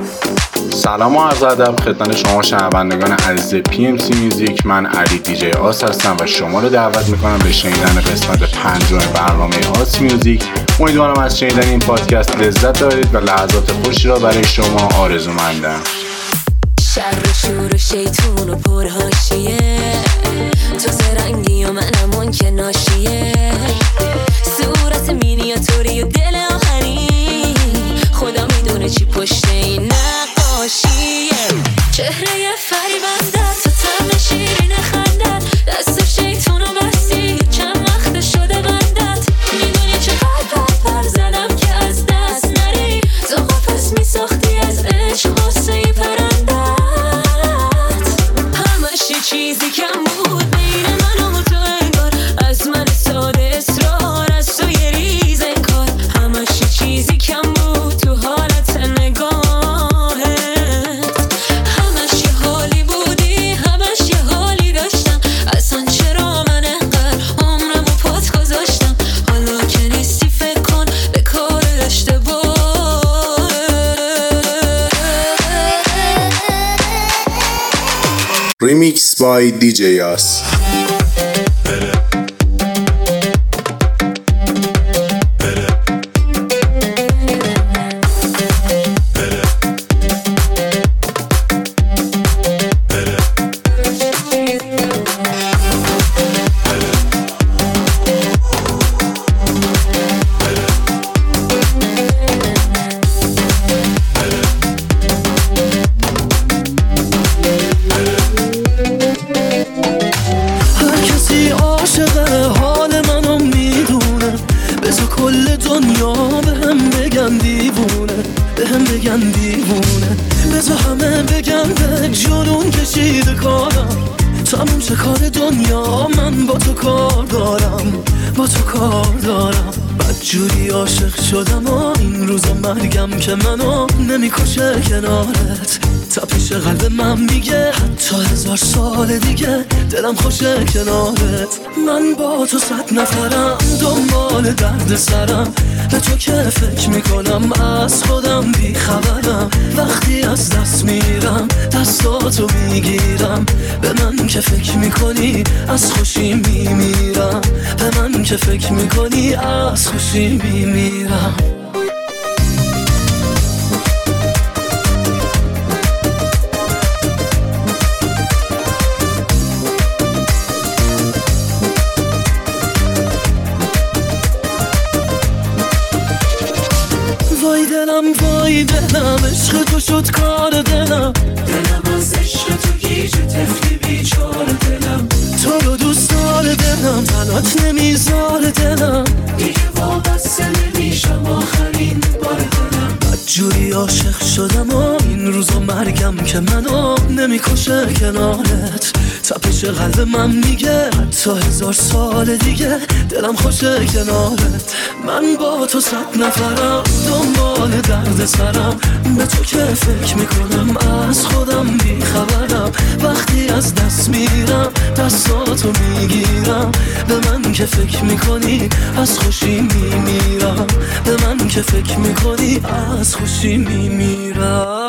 سلام و عرض ادب خدمت شما شنوندگان عزیز PMC میوزیک. من علی دیجی آس هستم و شما رو دعوت میکنم به شنیدن قسمت 5 برنامه آس میوزیک. امیدوارم از شنیدن این پادکست لذت دارید و لحظات خوشی را برای شما آرزومندم. شر و شور و شیطون و پرهاشیه، تو زرنگی و منم اون که ناشیه، صورت مینیاتوری و دل آهنی، خدا میدونه چی پشت این نقاشیه. چهره فریبنده تو طعم شیرین خندت، دست شیطون و بستی چند وقت شده بندت، میدونی چقدر پر زدم که از دست نری، تو قفس میساختی از عشق واسه پرندت، همش چیزی کم بود بین من و تو انگار، از من ساده اصرار از تو یه ریز انکار، همش چیزی کم بود تو حالت نگاهت، همش یه حالی بودی همش یه حالی داشتم، اصلا چرا من انقدر عمرم و پات گذاشتم، حالا که نیستی فکر کن به کار داشته باش. Remix by DJ Yas. بذار همه بگن به جنون کشیده کارم، تموم شه کار دنیا، من با تو کار دارم، با تو کار دارم. بدجوری عاشق شدم و این روزا مرگم که منو نمیکشه کنارت، تپش قلب من میگه حتی 1000 سال دیگه دلم خوشه کنارت. من با تو 100 نفرم دنبال درد سرم، به تو که فکر میکنم از خودم بیخبرم، وقتی از دست میرم دستاتو میگیرم، به من که فکر میکنی از خوشی میمیرم، به من که فکر میکنی از خوشی میمیرم. وای دلم عشق تو شد کار دلم، دلم از عشق تو گیج تفلی بیچار دلم، تو رو دوست دار دلم تنات نمیذار دلم، دیگه وابسته نمیشم آخرین بار دلم. بدجوری عاشق شدم و این روزا مرگم که منو نمیکشه کنارت، تپش قلب من میگه حتی 1000 سال دیگه دلم خوشه کنارت. من با تو 100 نفرم دنبال درد سرم، به تو که فکر میکنم از خودم بیخبرم، وقتی از دست میرم دستاتو میگیرم، به من که فکر میکنی از خوشی میمیرم، به من که فکر میکنی از خوشی میمیرم.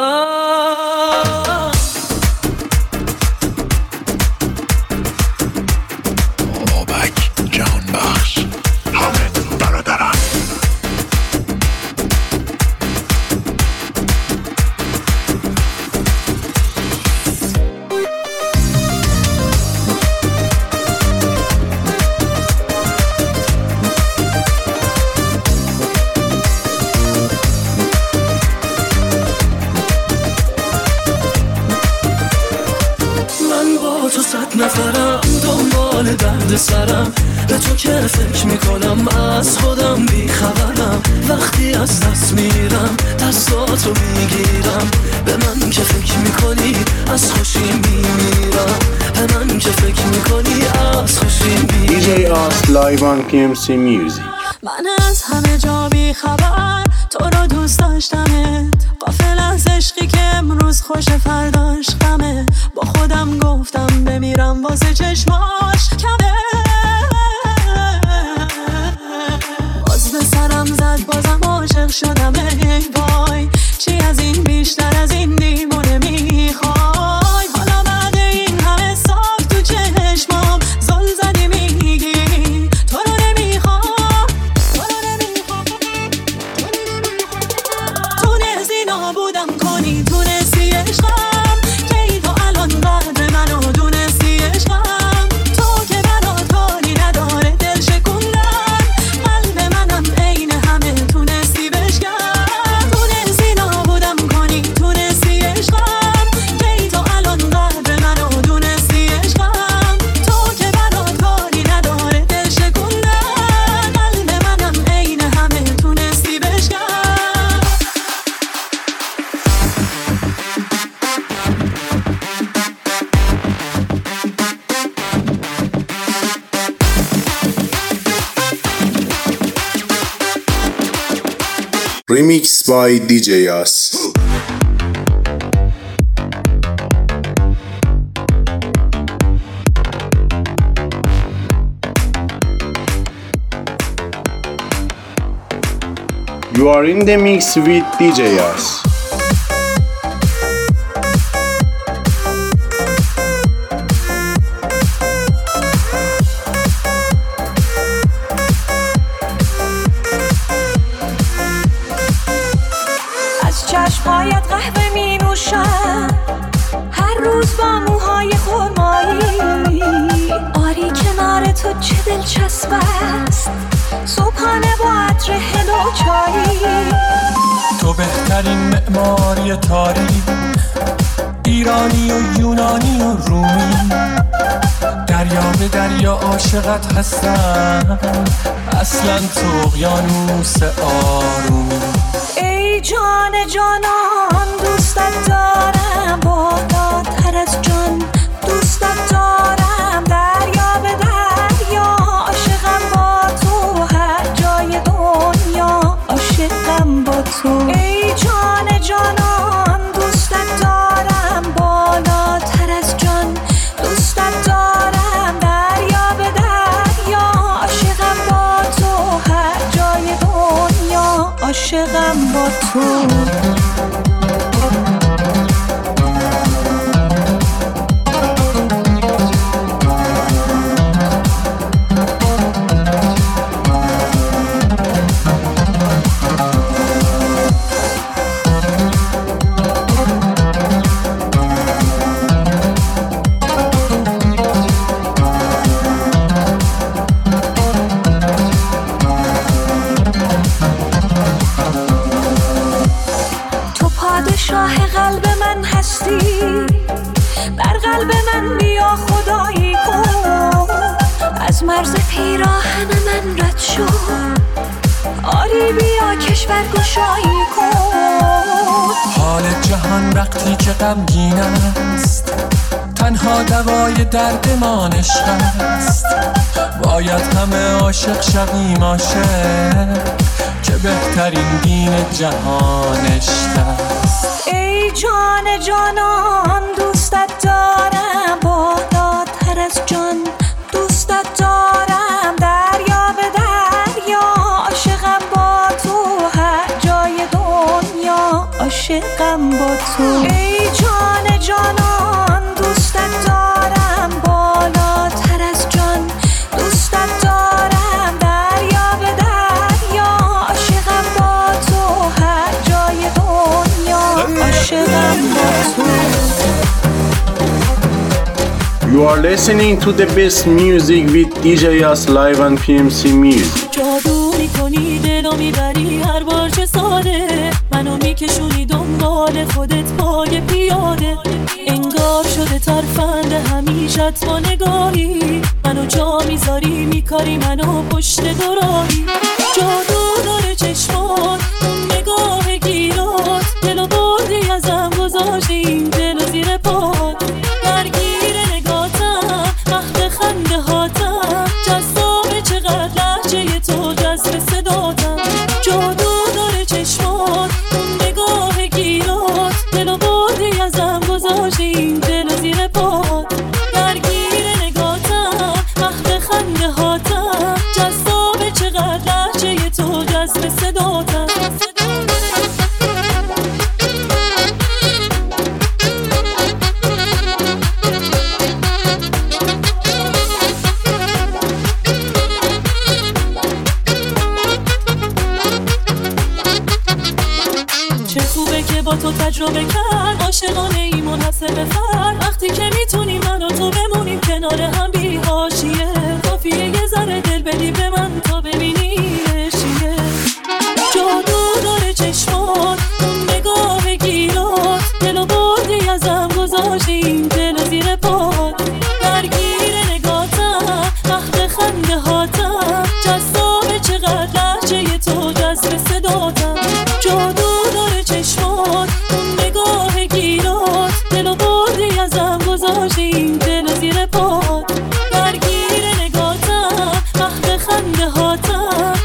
نفرم دنبال درد سرم، به تو که فکر میکنم از خودم بیخبرم، وقتی از دست میرم دستاتو میگیرم، به من که فکر میکنی از خوشی میمیرم، به من که فکر میکنی از خوشی میمیرم. DJ Yas live on PMC Music. من از همه جا بی خبر تو رو دوست داشتمت، غافل از عشقی که امروز خوش فرداش غمه، با خودم گفتم بمیرم واسه چشماش کمه، باز به سرم زد بازم عاشق شدم. ای وای چی از این بیشتر از Remix by DJ Yas. You are in the mix with DJ Yas. از چشمهایت قهوه می نوشم هر روز با موهای خرمایی آری کنار تو چه دلچسب است صبحانه با عطر هل و چایی تو بهترین معماری تاریخ ایرانی و یونانی و رومی دریا به دریا عاشقت هستم اصلا تو اقیانوس آرومی ای جان جانان دوستت دارم بالاتر از جان دوستت دارم دریا به دریا عاشقم با تو هر جای دنیا عاشقم با تو ای جان جانان دوستت دارم بالاتر از جان دوستت دارم دریا به دریا عاشقم با تو هر جای دنیا عاشقم با تو شاه قلب من هستی در قلب من بیا خدایی کن از مرز پیراهن من رد شو آری بیا کشور گشایی کن حال جهان وقتی که غمگین است تنها دوای دردمان عشق است باید همه عاشق شویم عاشق که بهترین دین جهان عشق است ای جان جانان دوستت دارم بالاتر از جان دوستت دارم دریا به دریا عاشقم با تو هر جای دنیا عاشقم با تو ای جان جانان دوستت دارم بالاتر از جان دوستت دارم دریا به دریا عاشقم با تو هر جای دنیا عاشقم با تو You are listening to the best music with DJ Yas live on PMC Music. جادو میکنی دلو میبری هر بار چه ساده منو میکشونی دنبال خودت پای پیاده انگار شده ترفند همیشت با نگاهی منو جا میذاری میکاری منو پشت دراهی جادو داره چشمات اون نگاه گیرات دلو بردی ازم گذاشتی این دلو زیر پات درگیر نگاتم محو خنده هاتم جذابه چقدر لحجه تو جذب صداتم جادو داره چشمات اون نگاه گیرات دلو بردی ازم گذاشتی این دلو زیر پات درگیر نگاتم محو خنده هاتم جذابه چقدر لحجه تو جذب صداتم چه خوبه که با تو تجربه کرد عاشقانه ای منحصر به فرد وقتی که میتونیم من و تو بمونیم کنار هم بی حاشیه کافیه یه ذره دل بدی به من تا ببینی چیه جادو داره چشمات اون نگاه گیرات دلو بردی ازم گذاشتی این دلو زیر پات درگیر نگاتم محو خنده هاتم جذابه چقدر لحجه تو جذب صداتم جادو داره چشمات اون نگاه گیرات دلو بردی ازم گذاشتی این دلو زیر پات درگیر نگاتم محو خنده هاتم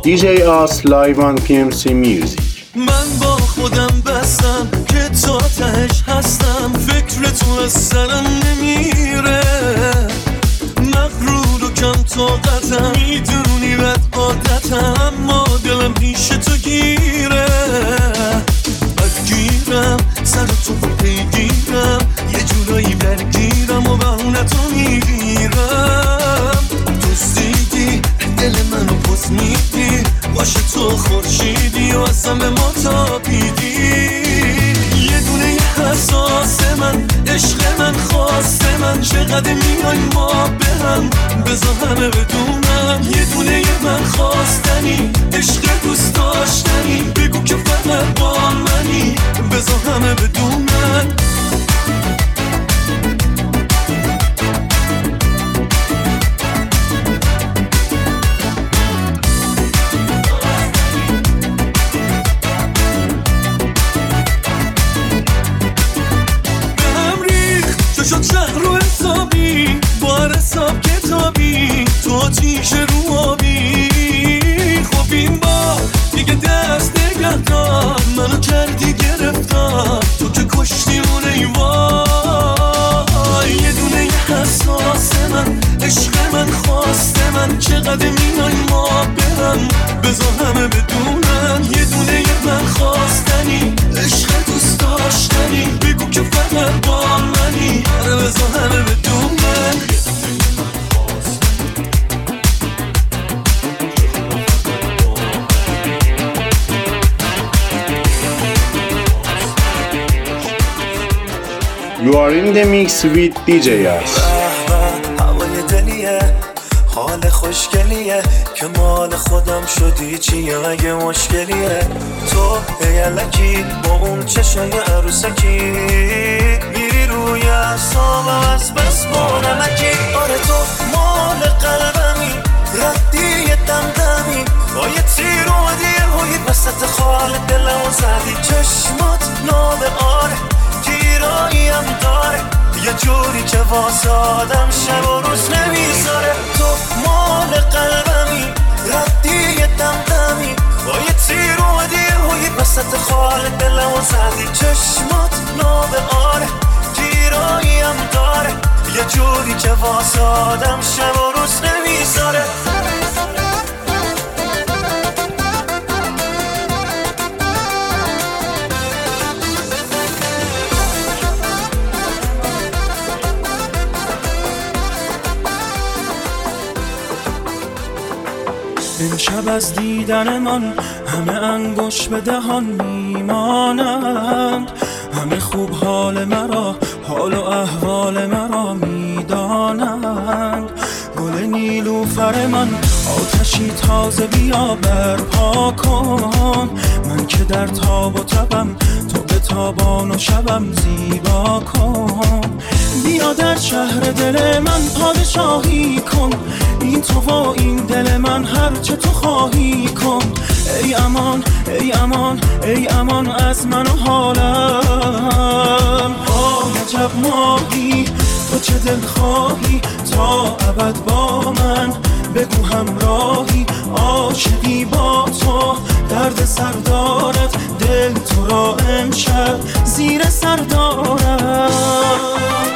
DJ Us live on PMC Music. من با خودم بستم که تا تهش هستم، فکر تو از سرم نمیره، مغرور و کم طاقتم، میدونی بد عادتم، اما دلم پیش تو گیره، بدگیرم سر تو پیگیرم، یه جورایی برگیرم و بهونه تو میگیرم، دوستیدی دل منو پس میدی، باشه تو خورشیدی و اصلا به ما تابیدی، یه دونه یه حساس من، عشق من، خواست من، چقدر میای ما به هم، بذار همه بدونم، یه دونه یه من خواستنی، عشق دوست داشتنی، بگو که فقط با منی، بذار همه بدونم. شد شهر رو حسابی، بار حساب کتابی، تو آتیش رو آبی، خب این با دیگه دست نگه دار، منو کردی گرفتار، تو که کشتی اون ایوای، یه دونه یه حساس من، عشق من، خواست من، چقدر میای ما برم، بذار همه بدونن، یه دونه یه من خواستنی، عشق دوست داشتنی، بگو که فقط با منی، آره بذار همه بدونن. You are in the mix with DJ Us. هوای دلیه، حال خوشگلیه، که مال خودم شدی چیه مگه مشکلیه، تو یلکی با اون چشای عروسکی، میری روی اعصابم از بس بانمکی، آره تو مال قلبمی، ردی دمدمی، با یه تیر اومدی روی وسط خال دلمو زدی، چشمات ناب آره، گیراییم داره، یه جوری که واسه آدم شب و روز نمیذاره، تو مال قلبمی، ردی دمدمی، با یه تیر اومدی روی وسط خال دلمو زدی، چشمات ناب آره، گیراییم داره، یه جوری که واسه آدم شب و روز نمیذاره. امشب از دیدن من همه انگوش به دهان میمانند، همه خوب حال مرا، حال و احوال مرا میدانند، گل نیلوفر من آتشی تازه بیا برپا کن، من که در تاب و تبم، تو به تابان و شبم زیبا کن، بیا در شهر دل من پادشاهی کن، این تو و این دل من هر چه تو خواهی کن، ای امان ای امان ای امان از من و حالم، عجب ماهی تو چه دل خواهی، تا ابد با من بگو همراهی، عاشقی با تو، درد سر دارد دل تو را امشب زیر سر دارد.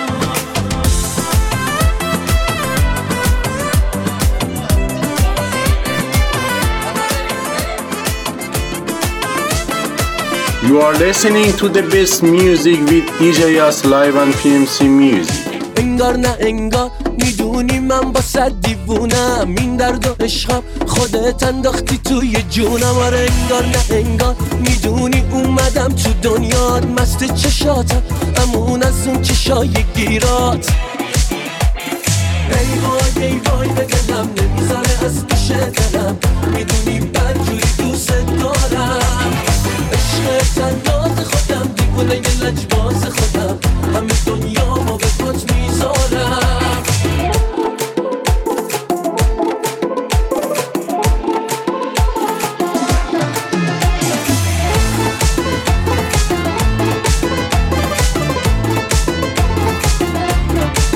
You are listening to the best music with DJ Us live on PMC Music. انگار نه انگار میدونی من با صد دیوونم، این درد و عشقم خودت انداختی توی جونم، آره انگار نه انگار میدونی اومدم تو دنیات، مست چشاتم امون از اون چشای گیرات، ای وای ای وای به دلم نمیذاره از پیش دلم، میدونی بدجوری دوست دارم، عشق تنات خودم، دیوونه یه لجباز خودم، همه دنیا ما به پات میذارم.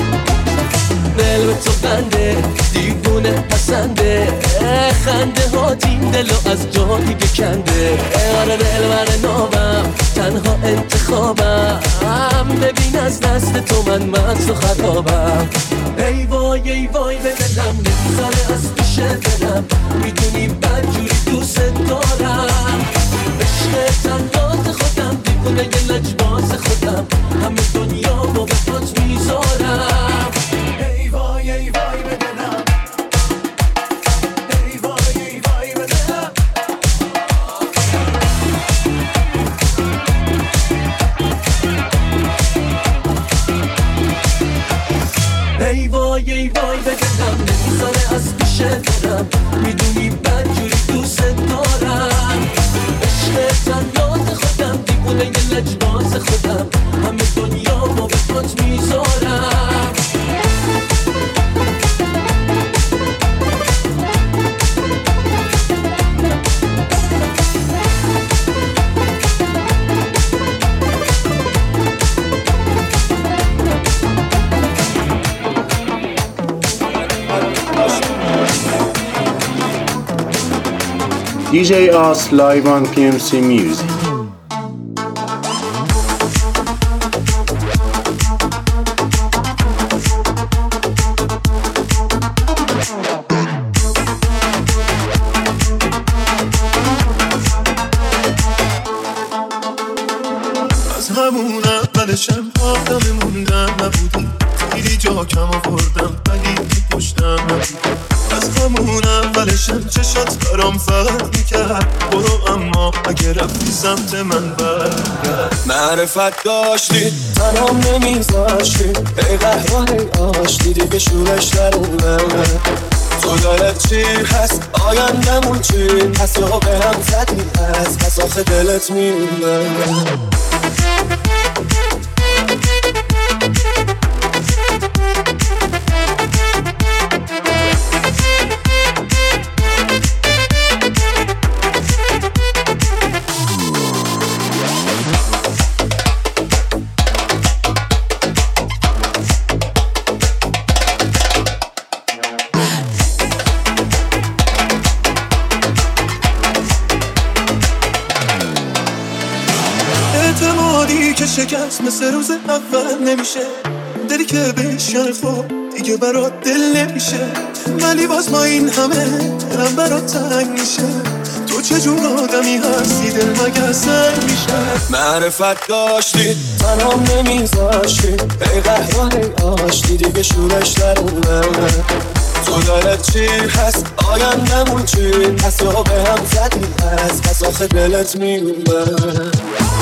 دل به تو بنده، دیوونه پسنده، خنده ها میاد این دلو از جا دیگه کنده. آره دلبر نابم تنها انتخابم، ببین از دست تو من مغز و خرابم. ای وای ای وای به دلم نمیذاره از پیش دلم، میدونی بدجوری دوست دارم. عشق تنداز خودم دیوونه یه لجباز خودم، همه دنیا رو به پات میذارم. ای وای ای وای به دلم، ای وای ای وای به دلم. ای وای ای وای به دلم نمیذاره از پیش دلم، میدونی بدجوری دوست دارم. عشق تنداز خودم دیوونه یه لجباز خودم، همه دنیا رو به پات میذارم. DJ Os live on PMC Music. از همون اولشم آدم موندن نبودی، خیلی جا کم آوردم ولی پشتم نبودی. از همون اولشم چشات برام فرق میکرد، برو اما اگه رفتی سمت من برگرد. معرفت داشتی تنام نمیذاشتی، ای قهران ای آشتی دیگه شورش در اومد. تو دلت چی هست آیندمون چی هست، یا به هم زدی هست پس آخه دلت میمونه. اعتمادی که شکست مثل روز اول نمیشه، دلی که بشن خب دیگه برات دل نمیشه. ولی باز ما این همه دلم برات تنگ میشه، تو چجور آدمی هستی دل مگه سنگ میشه. معرفت داشتی تنام نمیذاشتی، ای قهران ای آشتی دیگه شورش در اومد. تو دلت چی هست آیندمون چی هست، یا به هم زدی هست پس آخه دلت میومد.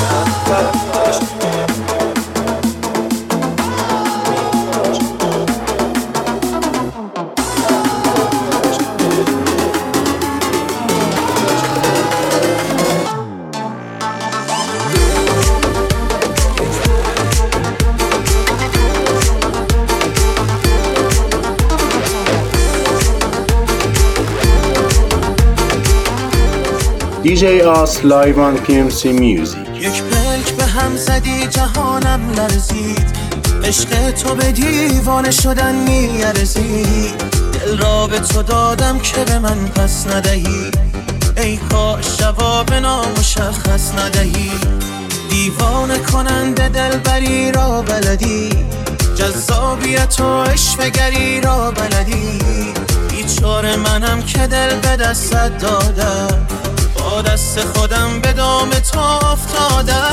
DJ Os live on PMC Music. یک پلک به هم زدی جهانم لرزید، عشق تو به دیوانه شدن میارزید. دل را به تو دادم که به من پس ندهی، ای کاش جواب نامشخص ندهی. دیوانه کننده دلبری را بلدی، جذابیت و عشقگری را بلدی. بیچاره منم که دل به دستت دادم، با دست خودم به دام تو افتادم.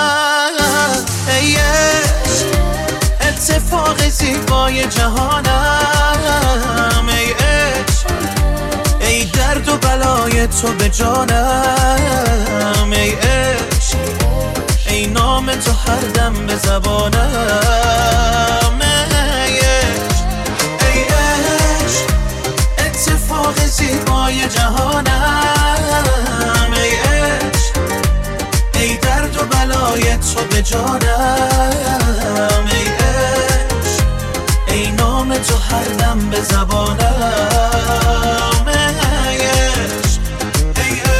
ای عشق اتفاق زیبای جهانم، ای عشق ای درد و بلای تو به جانم. ای عشق ای نام تو هر دم به زبانم. ای عشق ای عشق اتفاق زیبای جهانم، ای عشق ای درد و بلای تو به جانم. ای عشق ای نام تو هر دم به زبانم. ای عشق ای عشق.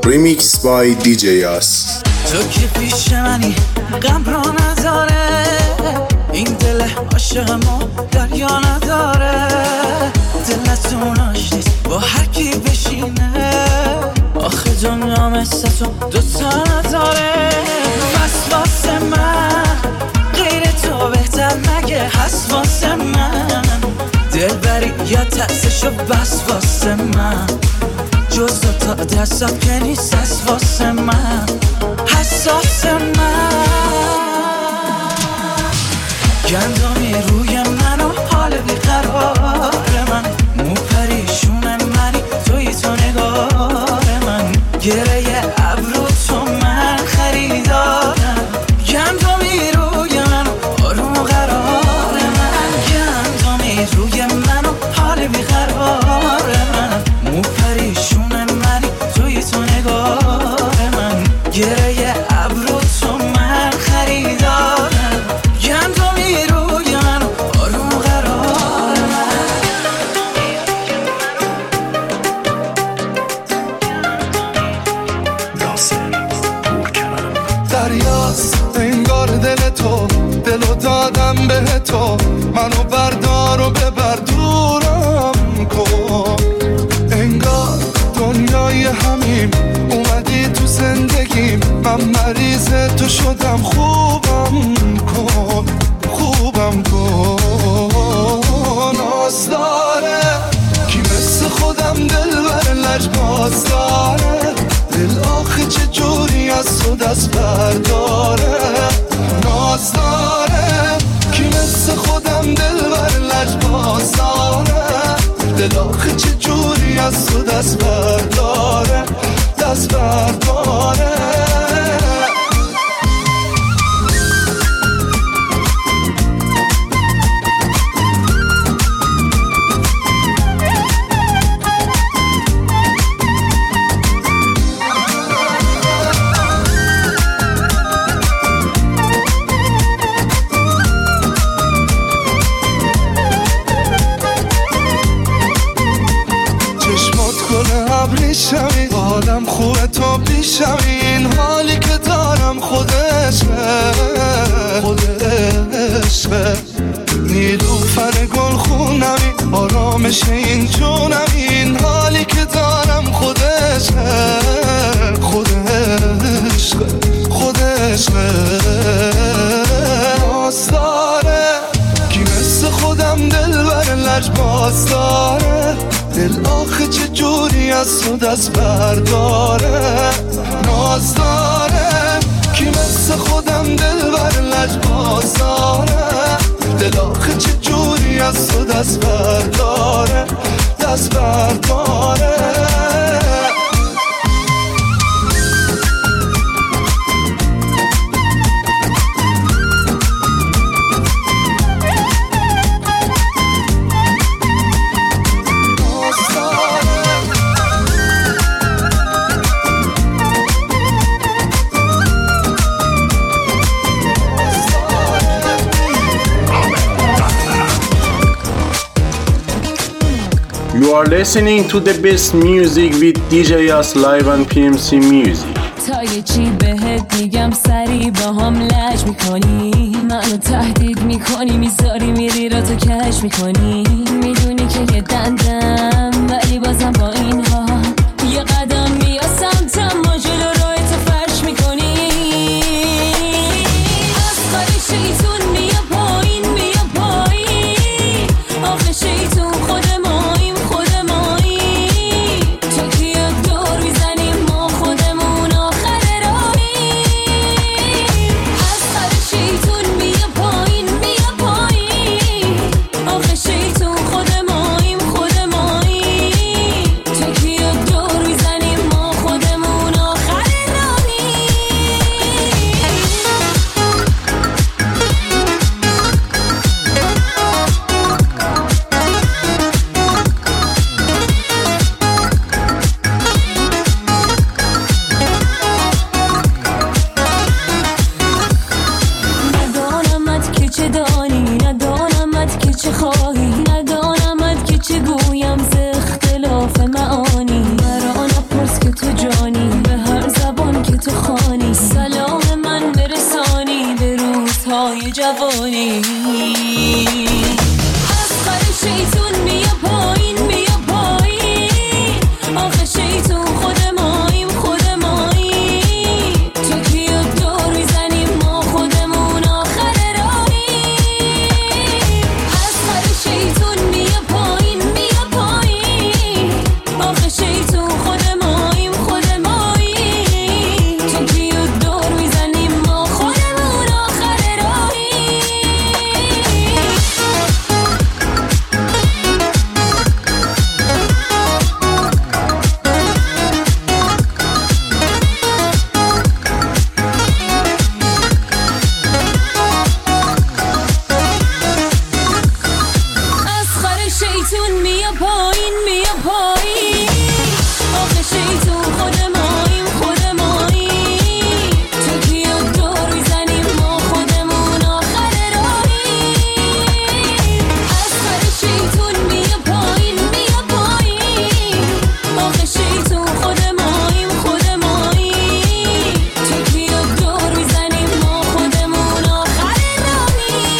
Remix by DJ Yas. تو که پیش منی غم را نداره، این دل عاشقمو دریا نداره، دلتون آشنیست با هر کی بشینه، آخه دنیا مثل تو دوتا نداره. بس واسه من غیر تو بهتر مگه هست واسه من، دلبری یا تأسشو بس واسه من، جز تا دستم که نیست هست واسه من، حساس من. گندمی روی من و حال بیقرار من، مو پریشون منی توی تو نگار من، گره ابرو تو من خریدارم، گندمی روی من و آروم و قرار من، گندمی روی من و حال بیقرار من، مو پریشون منی توی تو نگار من، گره ابرو تو من خریدارم، گندمی روی من و آروم و قرار من. دریاست انگار دل تو، دلو دادم به تو، منو بردار و ببر دورم کن، انگار دنیای همیم اومدی تو زندگیم، من مریض تو شدم، خوبم کن خوبم کن. ناز داره کی مثل خودم دل بر لجباز داره، دل آخه چه جوری از تو دست برداره، ناز داره کی مثل خودم دل بر لجباز داره، دل آخه چه جوری از تو دست برداره، دست برداره. شوی حالم خوبه تو بیشوی، این حالی که دارم خودشه خودشه، نیلوفر گل خونمی آرامش این جونمی، این حالی که دارم خودشه خودشه خودشه. ناز داره کی مثل خودم دل بر لجباز داره، دل آخه چه جوری از تو دست برداره، ناز داره کی مثل خودم دل بر لجباز داره، دل آخه چه جوری از تو دست برداره، دست برداره. You are listening to the best music with DJ Yas live on PMC Music. تا یه چی بهت میگم سری با هم لج میکنی، منو تهدید میکنی، میذاری میری را تو کش میکنی، میدونی که یه دندم ولی بازم با این ها یه قدم میاسم تما جلو روی تو فرش میکنی، از خالی شیطون بیا پایین بیا پایین، آخه شیطون خود ماییم خود ماییم، تو که یک دور میزنیم ما خودمون آخر راهیم، از خالی شیطون بیا پایین بیا پایین، آخه شیطون خود های جوانی. از خر شیطون بیا پایین بیا پایین، آخه شیطون خود ماییم خود ماییم، تو کیو دور میزنیم ما خودمون آخر راهیم. از خر شیطون بیا پایین بیا پایین، آخه شیطون خود ماییم خود ماییم، تو کیو دور میزنیم ما خودمون آخر راهیم. از خر شیطون بیا پایین بیا پایین، آخه شیطون خود ماییم خود ماییم، تو کیو دور میزنیم ما خودمون آخر راهیم. از خر شیطون بیا پایین بیا پایین، آخه شیطون خود ماییم خود ماییم، تو کیو دور میزنیم ما خودمون آخر راهیم.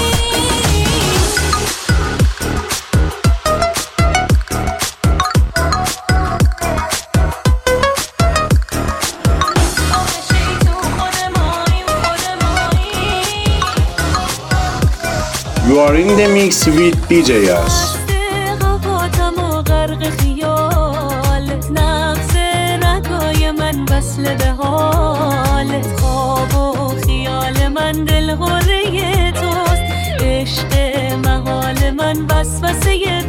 You are in the mix with DJ Yas. قواتم و غرق خیالت، نفس رگای من وصل به حالت، خواب و خیال من دل غره توست، عشق محال من وسوسه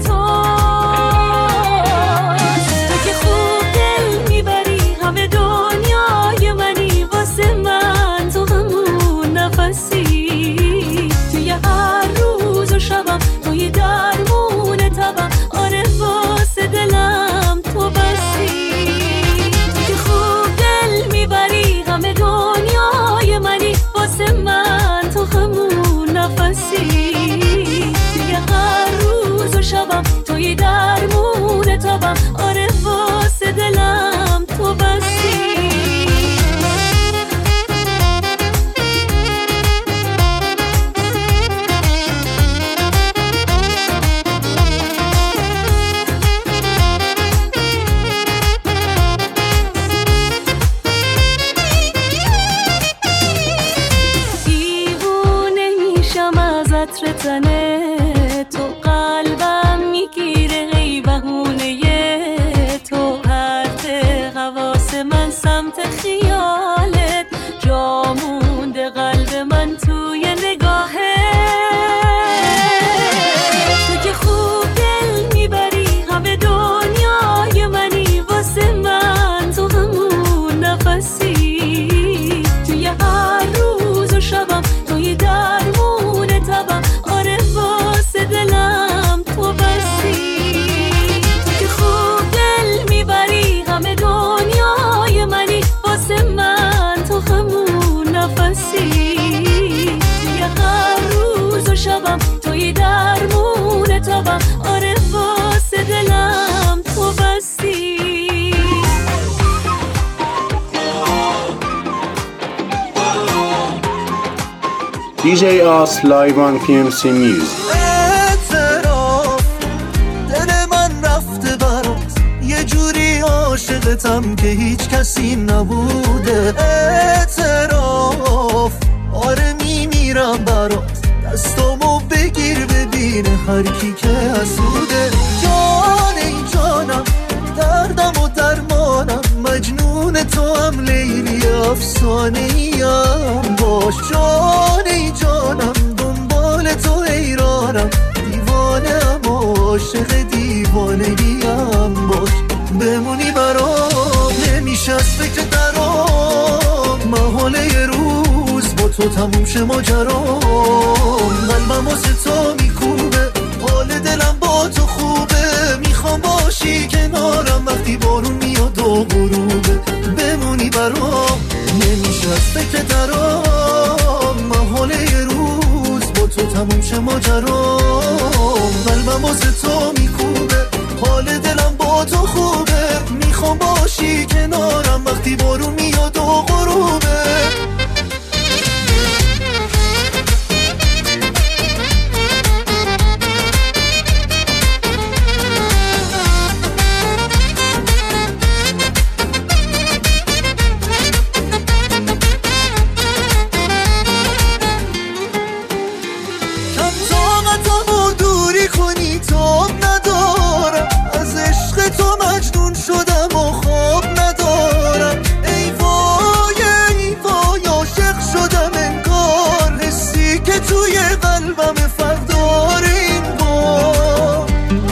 توست. تو که خوب دل میبری همه دنیای منی، واسه من تو همون نفسی، توی هر روز و شبم توی درمون تبم، آره واسه دلم تو بسی. تو که خوب دل میبری همه دنیای منی، واسه من تو همون نفسی، توی هر روز و شبم توی درمون تبم، آره واسه دلم تو بسی. دیوونه میشم از عطر تنه تو، قلبم میگیره ای بهونه تو، پرت حواس من سمت خیالت، جا مونده قلب من توی نگاهت. تو که خوب دل میبری همه دنیای منی، واسه من تو همون نفسی، توی هر روز و شبم توی درمون تبم، آره واسه دلم تو بسی. تو که خوب دل میبری همه دنیای منی، واسه من تو همون نفسی، توی هر روز و شبم توی درمون تبم، آره واسه دلم تو بسی. DJ Yas live on PMC Music. اعتراف دل من رفته برات، یه جوری عاشقتم که هیچ کسی نبوده. اعتراف آره میمیرم برات، دستامو بگیر ببین هر کی که حسوده. جان ای جانم دردم و درمانم، مجنون تو هم لیلی افسانه ایم باش. جان ای جانم دنبال تو حیرانم، دیوانه‌ام و عاشق دیوانگیم باش. بمونی برام نمیشه از فکر درام، محاله یه روز با تو تموم شه ماجرام. قلبم واسه تو میکوبه، حال دلم با تو خوبه، میخوام باشی کنارم وقتی بارون میاد و غروبه. بمونی برام نمیشه از فکر درام، محاله یه روز با تو تموم شه ماجرام. قلبم واسه تو میکوبه، حال دلم با تو خوبه، میخوام باشی کنارم وقتی بارون میاد و غروبه. توی قلبم فردار این بار.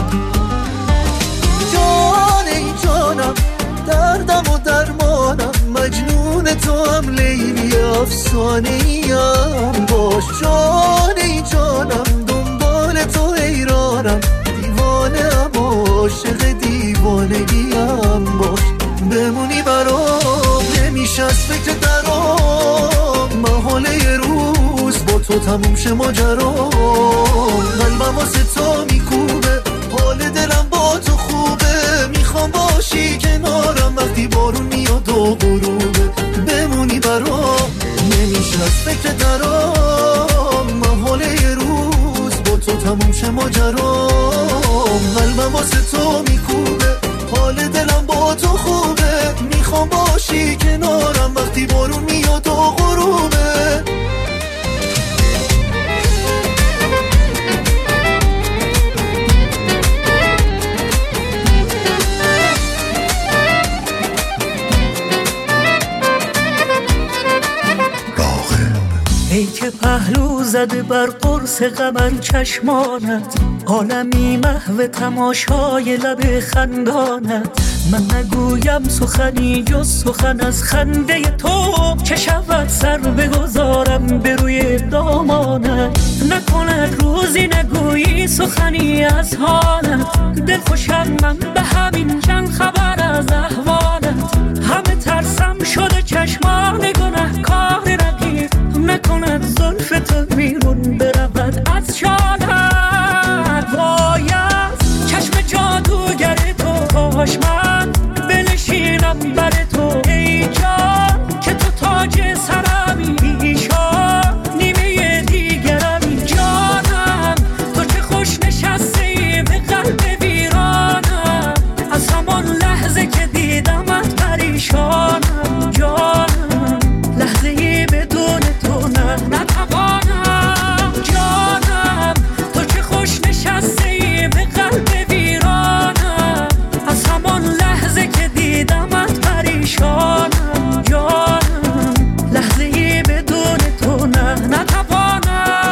جان ای جانم دردم و درمانم، مجنون تو هم لیلی افسانه ایم باش. جان ای جانم دنبال تو حیرانم، دیوانه ام عاشق دیوانگیم باش. بمونی برام نمیشه از فکر درام، محاله یه روز با تو تموم شه ماجرام. قلبم واسه تو میکوبه، حال دلم با تو خوبه، میخوام باشی کنارم وقتی بارون میاد و غروبه. بمونی برام نمیشه از فکر درام، محاله یه روز با تو تموم شه ماجرام. قلبم واسه تو میکوبه، حال دلم با تو خوبه، میخوام باشی کنارم وقتی بارون میاد و غروبه. ای که پهلو زده بر قرص غمن چشمانت، عالمی محو تماشای لب خندانت. من نگویم سخنی جز سخن از خنده تو، چه شود سر بگذارم به روی دامانت. نکند روزی نگویی سخنی از حالت، دل خوشم من به همین چند خبر از احوالت. همه ترسم شده چشمان گناه کار رقیب، نکند زلف تو بیرون برود از شالت. باید چشم جادوگر تو کاش من بنشینم بر تو ای جان، که تو تاج سرمی ایشان نیمه دیگرمی. جانم تو چه خوش نشستی به قلب ویرانم، از همان لحظه که دیدمت پریشانم. جانم لحظه‌ای بدون تو نتوانم. جانم تو چه خوش نشستی به قلب ویرانم، از همان لحظه که دیدمت پریشانم. جانم لحظه‌ای بدون تو نتوانم.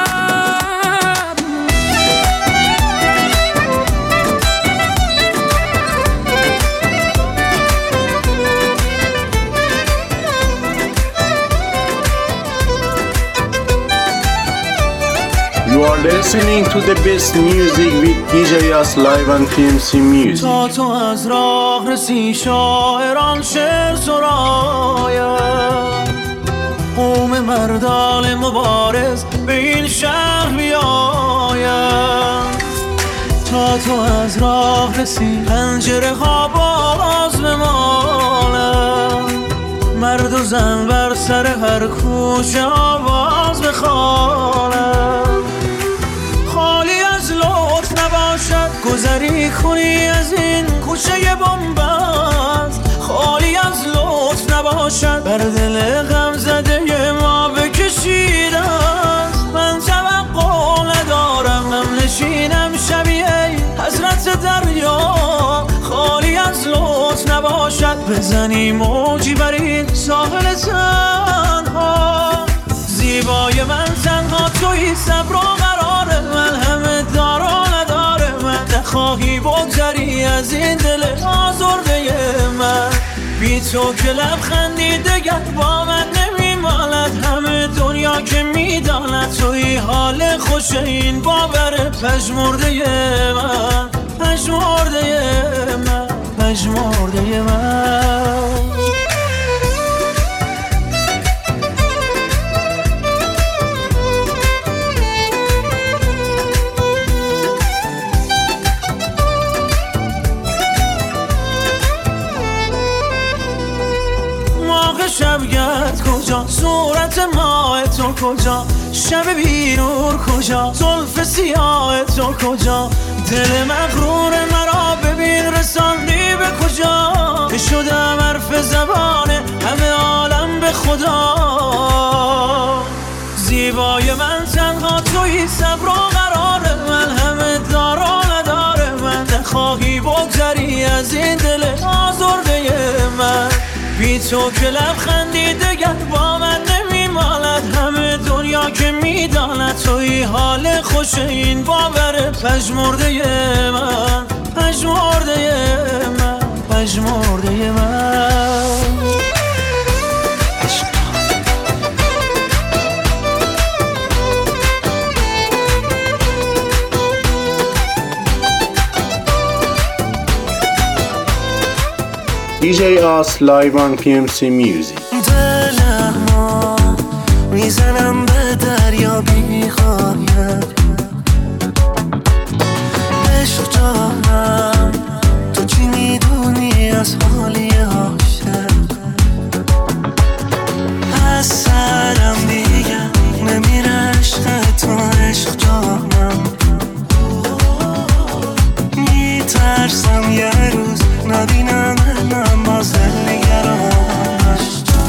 You are listening to the best music with DJ Yas live on PMC Music. تا تو از راه رسی شاعران شعر سرایم، قوم مردان مبارز به این شهر بیایم. تا تو از راه رسی پنجره ها باز بمالم، مرد و زن بر سر هر کوچه آواز بخوانم. خالی از لطف نباشد گذری کنی از این کوچه بنبست، خالی از لطف نباشد بر دل غم زده ما بکشید است. من توقع ندارم هم نشینم شبیه حضرت دریا، خالی از لطف نباشد بزنی موجی بر این ساحل تنها. زیبای من تنها توی صبر و قرار من، همه دار و نداره من. نخواهی بگذری از این دل آزرده من، بی تو که لبخندی دگر با من نمیماند. همه دنیا که میداند توی حال خوش این باور پژمرده من، پژمرده من، پژمرده من. شبگرد کجا، صورت ماه تو کجا، شب بیرور کجا، زلف سیاه تو کجا. دل مغرور مرا ببین رساندی به کجا، شدم حرف زبان همه عالم به خدا. زیبای من تنها توی صبر و قرار من، همه دار و نداره من. نخواهی بگذری از این دل آزرده من، بی تو که لبخندی دگر با من نمیمالد. همه دنیا که نمیداند توی حال خوش این باور پژمرده من، پژمرده من، پژمرده من. DJ Os live on PMC Music. دلمو میزنم به دریا بی‌غایت، عشق جانم تو چی میدونی از حالی عاشق؟ از سرم دیگه نمیره عشق تو، عشق جانم میترسم یه روز نبینم من باز نگرانش.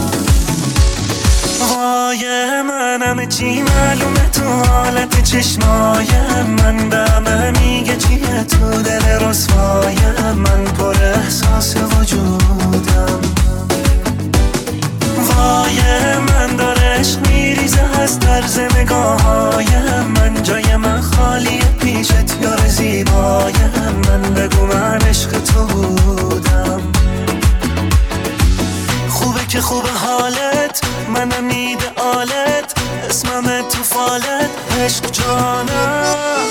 وای منم چی معلومه تو حالت چشمای من، دمه میگه چیه تو دل رسوای من، پر احساس وجودم. وای من داره عشق میریزه از طرز نگاههای من، جای من خالیه پیشت یار زیبای من، بگو من عشق تو بودم. خوبه که خوبه حالت، منم ایدئالت، اسمم تو فالت، عشق جانم.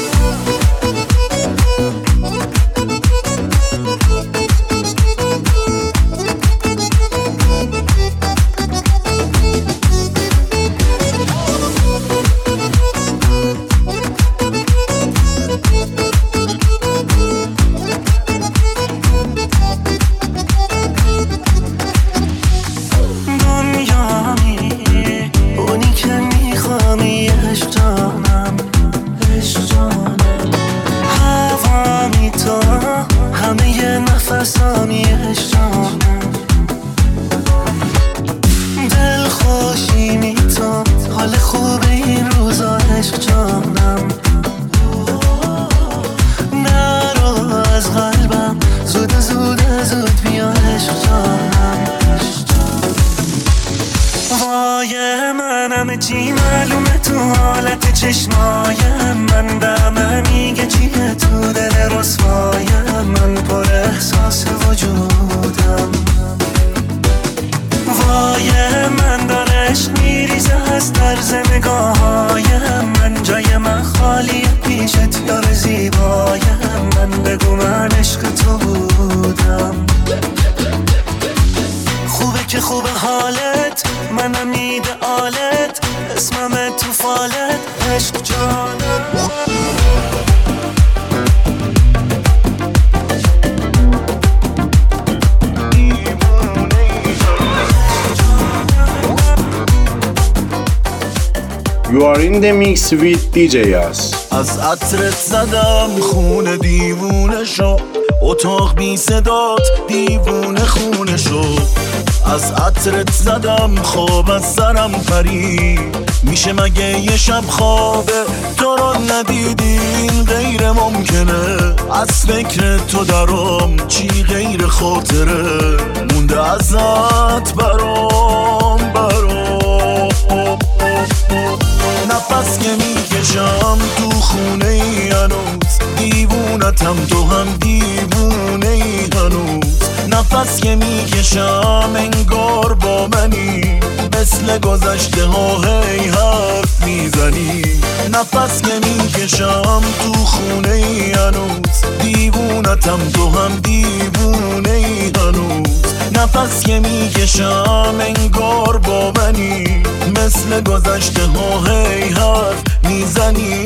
چی معلومه تو حالت چشمای من، دمه میگه چیه تو دل رسوای من، پر احساس وجودم. وای من داره عشق میریزه از طرز نگاههای من، جای من خالیه پیشت یار زیبای من، بگو من عشق تو بودم. خوبه که خوبه حالت، منم ایدئالت، اسمم تو فالت، عشق جانم. You are in the mix with DJ Os. از عطرت زدم خونه دیوونه شو، اتاق بی صدات دیوونه خونه شو. از عطرت زدم خواب از سرم پری، میشه مگه یه شب خوابه تو رو ندیدین؟ غیر ممکنه از فکر تو درام، چی غیر خاطره مونده ازت برام. نفس که میکشم تو خونه ای هنوز، دیوونتم تو هم دیوونه ای هنوز. نفس که میکشم انگار با منی، مثل گذشته ها هی حرف میزنی. نفس که میکشم تو خونه ای هنوز، دیوونتم تو هم دیوونه ای هنوز. نفس که میکشم انگار با منی، مثل گذشته ها هی حرف میزنی.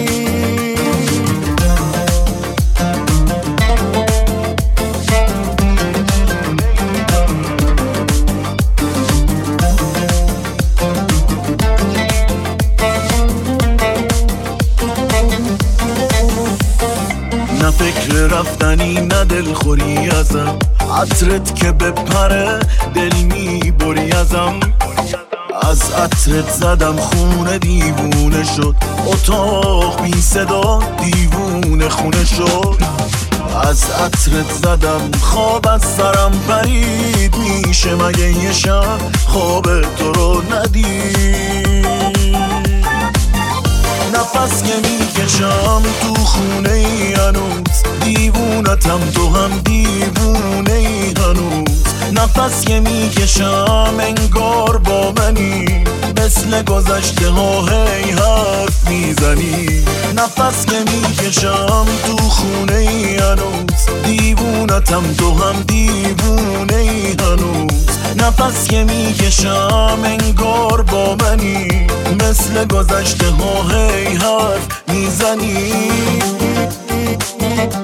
نه فکر رفتنی نه دلخوری ازم، عطرت که بپره دل میبری ازم. از عطرت زدم خونه دیوونه شد، اتاق بی صدا دیوونه خونه شد. از عطرت زدم خواب از سرم پرید، میشه مگه یه شب خواب تو رو ندید؟ دیوونتم تو هم دیوونه ای هنوز نفس که میکشم انگار با منی مثل گذشته ها هی حرف میزنی نفس که میکشم تو خونه ای هنوز دیوونتم تو هم دیوونه ای هنوز نفس که میکشم انگار با منی مثل گذشته ها هی حرف میزنی